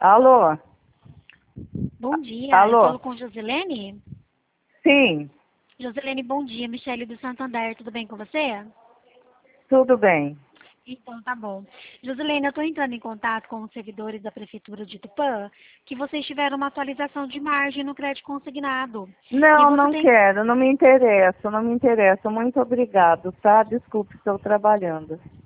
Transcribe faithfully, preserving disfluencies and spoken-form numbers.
Alô? Bom dia, Alô? eu falo com Josilene? Sim, Josilene, bom dia, Michele do Santander, tudo bem com você? tudo bem. Então, tá bom. Josilene, eu estou entrando em contato com os servidores da Prefeitura de Tupã, que vocês tiveram uma atualização de margem no crédito consignado. E Não, você não tem... quero, não me interessa, não me interessa. Muito obrigado, tá? Desculpe, estou trabalhando.